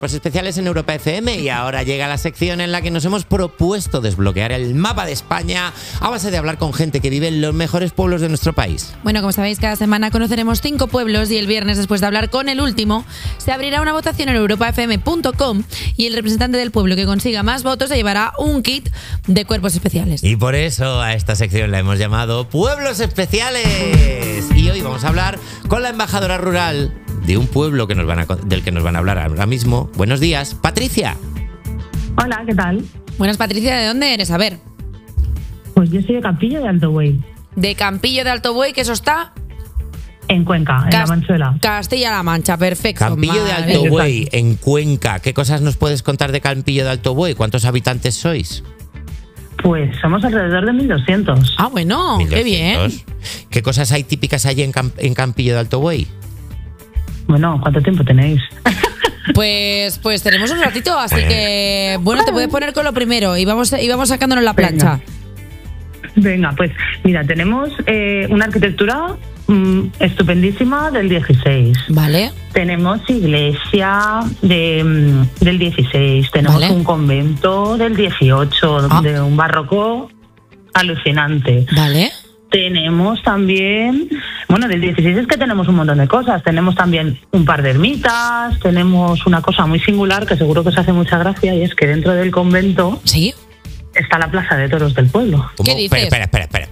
Pues especiales en Europa FM y ahora llega la sección en la que nos hemos propuesto desbloquear el mapa de España a base de hablar con gente que vive en los mejores pueblos de nuestro país. Bueno, como sabéis, cada semana conoceremos 5 pueblos y el viernes, después de hablar con el último, se abrirá una votación en europafm.com y el representante del pueblo que consiga más votos se llevará un kit de cuerpos especiales. Y por eso a esta sección la hemos llamado Pueblos Especiales. Y hoy vamos a hablar con la embajadora rural de un pueblo del que nos van a hablar ahora mismo. Buenos días, Patricia. Hola, ¿qué tal? Buenas, Patricia, ¿de dónde eres? A ver. Pues yo soy de Campillo de Alto Buey. De Campillo de Alto Buey, que eso está en Cuenca, en La Manchuela. Castilla-La Mancha, perfecto. Campillo de Alto Buey, en Cuenca. ¿Qué cosas nos puedes contar de Campillo de Alto Buey? ¿Cuántos habitantes sois? Pues somos alrededor de 1.200. Ah, bueno, 1.200. qué bien. ¿Qué cosas hay típicas allí en Campillo de Alto Buey? Bueno, ¿cuánto tiempo tenéis? Pues tenemos un ratito, así que bueno, te puedes poner con lo primero y vamos sacándonos la plancha. Venga, pues mira, tenemos una arquitectura estupendísima del 16. Vale. Tenemos iglesia del 16. Tenemos un convento del 18, de un barroco alucinante. Vale. Tenemos también, bueno, del 16 es que tenemos un montón de cosas. Tenemos también un par de ermitas, tenemos una cosa muy singular que seguro que os hace mucha gracia, y es que dentro del convento está la plaza de toros del pueblo. ¿Qué dices? Espera.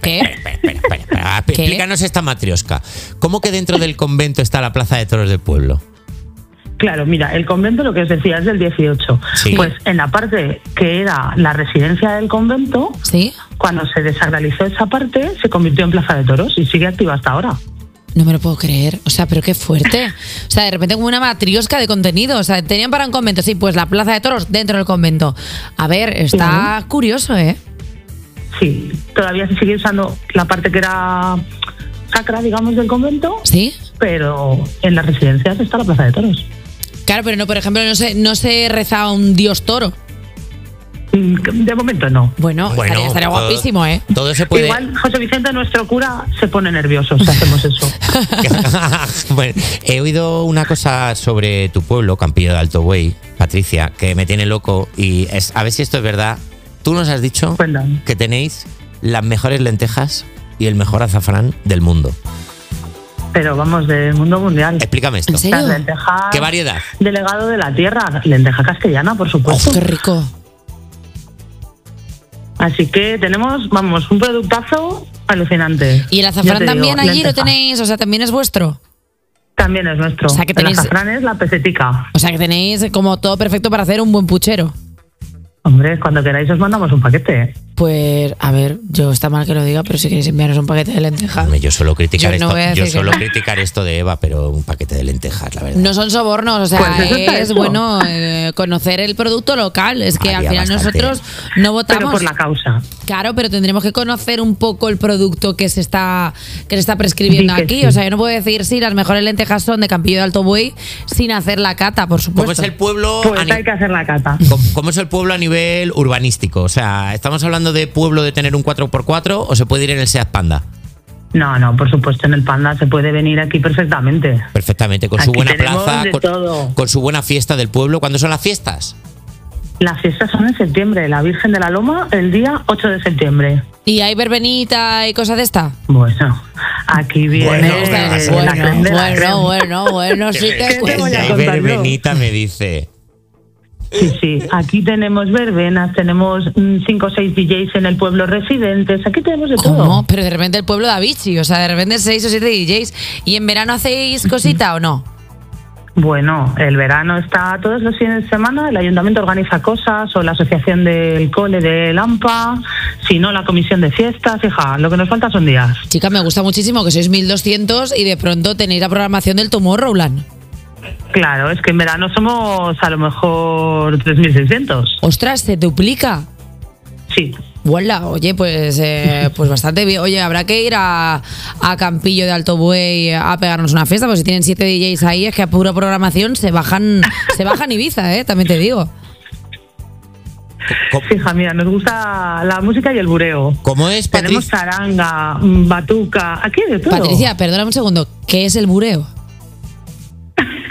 Explícanos esta matrioska. ¿Cómo que dentro del convento está la plaza de toros del pueblo? Claro, mira, el convento, lo que os decía, es del 18. Sí. Pues en la parte que era la residencia del convento, cuando se desacralizó esa parte, se convirtió en plaza de toros y sigue activa hasta ahora. No me lo puedo creer, o sea, pero qué fuerte. O sea, de repente como una matriosca de contenido. O sea, tenían para un convento, sí, pues la plaza de toros dentro del convento. A ver, está curioso, ¿eh? Sí, todavía se sigue usando la parte que era sacra, digamos, del convento. Sí. Pero en las residencias está la plaza de toros. Claro, pero no, por ejemplo, no se reza a un dios toro. De momento no. Bueno, estaría guapísimo, ¿eh? Todo se puede. Igual José Vicente, nuestro cura, se pone nervioso si hacemos eso. Bueno, he oído una cosa sobre tu pueblo, Campillo de Alto Buey, Patricia, que me tiene loco, y a ver si esto es verdad. Tú nos has dicho que tenéis las mejores lentejas y el mejor azafrán del mundo. Pero vamos, del mundo mundial. Explícame esto. ¿En serio? Las lentejas. ¿Qué variedad? Delegado de la tierra, lenteja castellana, por supuesto. ¡Oh, qué rico! Así que tenemos, vamos, un productazo alucinante. ¿Y el azafrán también allí lo tenéis? O sea, ¿también es vuestro? También es nuestro. O sea, que tenéis, el azafrán es la pesetica. O sea, que tenéis como todo perfecto para hacer un buen puchero. Hombre, cuando queráis os mandamos un paquete. Pues, a ver, yo está mal que lo diga, pero si queréis enviarnos un paquete de lentejas. Yo suelo criticar criticar esto de Eva, pero un paquete de lentejas, la verdad. No son sobornos, o sea, pues es bueno conocer el producto local. Es que al final nosotros no votamos. Pero por la causa. Claro, pero tendremos que conocer un poco el producto que se está prescribiendo aquí. Sí. O sea, yo no puedo decir sí, las mejores lentejas son de Campillo de Alto Buey sin hacer la cata, por supuesto. ¿Cómo es el pueblo? Pues hay que hacer la cata. ¿Cómo es el pueblo a nivel urbanístico? O sea, ¿estamos hablando de pueblo de tener un 4x4 o se puede ir en el Seat Panda? No, por supuesto, en el Panda se puede venir aquí perfectamente. Perfectamente, con su Aquí buena tenemos plaza, de todo. con su buena fiesta del pueblo. ¿Cuándo son las fiestas? Las fiestas son en septiembre, la Virgen de la Loma el día 8 de septiembre. ¿Y hay verbenita y cosas de esta? Bueno, aquí viene Bueno, sí que cuenta. Hay verbenita, me dice. Sí, aquí tenemos verbenas, tenemos 5 o 6 DJs en el pueblo residentes, aquí tenemos de todo. ¿Cómo? Pero de repente el pueblo da bichi, o sea, de repente 6 o 7 DJs. ¿Y en verano hacéis cosita o no? Bueno, el verano está todos los fines de semana, el ayuntamiento organiza cosas, o la asociación del cole de Lampa, si no la comisión de fiestas, hija, lo que nos falta son días. Chica, me gusta muchísimo que sois 1.200 y de pronto tenéis la programación del Tomorrowland. Claro, es que en verano somos a lo mejor 3.600. ¡Ostras, se duplica! Sí. Voilà, oye, pues bastante bien. Oye, habrá que ir a Campillo de Alto Buey a pegarnos una fiesta, porque si tienen 7 DJs ahí, es que a pura programación se bajan Ibiza, también te digo. Fija, mira, nos gusta la música y el bureo. ¿Cómo es, Patricia? Tenemos charanga, batuca, aquí de todo. Patricia, perdóname un segundo, ¿qué es el bureo?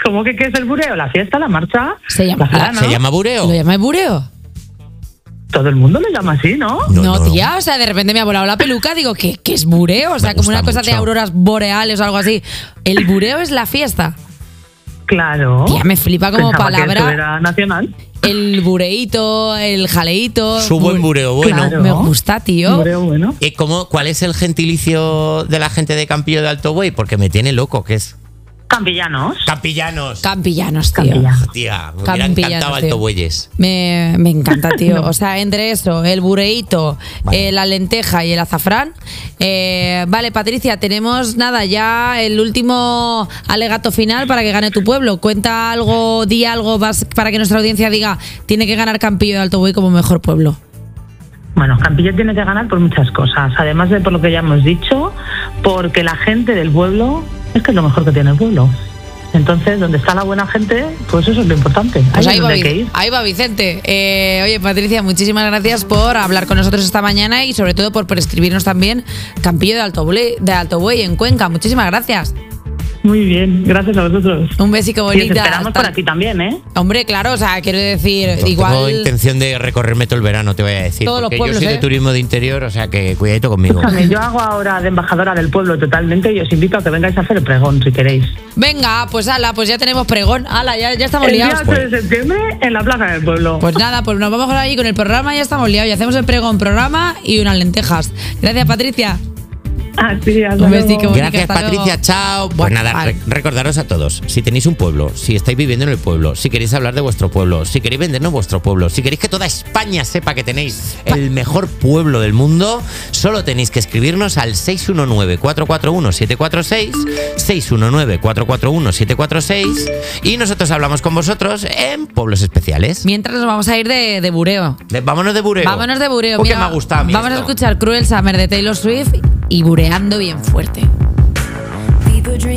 ¿Cómo que qué es el bureo? La fiesta, la marcha. ¿Se llama bureo? ¿Lo llamáis bureo? Todo el mundo lo llama así, ¿no? No, tía, o sea, de repente me ha volado la peluca, digo, ¿qué es bureo? O sea, como una cosa de auroras boreales o algo así. El bureo es la fiesta. Claro. Tía, me flipa como Pensaba palabra. Que esto era nacional. El bureíto, el jaleíto. Su buen bureo bueno. Claro. Me gusta, tío. Bureo bueno. ¿Y cuál es el gentilicio de la gente de Campillo de Alto Buey? Porque me tiene loco, ¿qué es? Campillanos. Campillanos, tío. Tía, me hubiera encantado Alto Bueyes. Me encanta, tío. O sea, entre eso, el bureíto, la lenteja y el azafrán. Vale, Patricia, tenemos ya el último alegato final para que gane tu pueblo. Cuenta algo, di algo para que nuestra audiencia diga, tiene que ganar Campillo de Alto Buey como mejor pueblo. Bueno, Campillo tiene que ganar por muchas cosas, además de por lo que ya hemos dicho, porque la gente del pueblo es que es lo mejor que tiene el pueblo. Entonces, donde está la buena gente, pues eso es lo importante. Pues ahí va Vicente. Oye, Patricia, muchísimas gracias por hablar con nosotros esta mañana y sobre todo por prescribirnos también Campillo de Alto Buey en Cuenca. Muchísimas gracias. Muy bien, gracias a vosotros. Un besico bonita. Y os esperamos por aquí también, ¿eh? Hombre, claro, o sea, quiero decir, pues igual... Tengo intención de recorrerme todo el verano, te voy a decir. Todos los pueblos, yo soy de turismo de interior, o sea que cuidadito conmigo. Yo hago ahora de embajadora del pueblo totalmente y os invito a que vengáis a hacer el pregón, si queréis. Venga, pues pues ya tenemos pregón. Ya estamos liados. El día 8 de septiembre en la plaza del pueblo. Pues nada, pues nos vamos ahí con el programa y ya estamos liados. Y hacemos el pregón programa y unas lentejas. Gracias, Patricia. Así, un besico. Gracias, Patricia, chao. Pues nada, recordaros a todos, si tenéis un pueblo, si estáis viviendo en el pueblo, si queréis hablar de vuestro pueblo, si queréis vendernos vuestro pueblo, si queréis que toda España sepa que tenéis el mejor pueblo del mundo, solo tenéis que escribirnos al 619-441-746, 619-441-746 y nosotros hablamos con vosotros en Pueblos Especiales. Mientras nos vamos a ir de bureo. Vámonos de bureo. Mira, me ha gustado a mí vamos a escuchar Cruel Summer de Taylor Swift y bureando bien fuerte.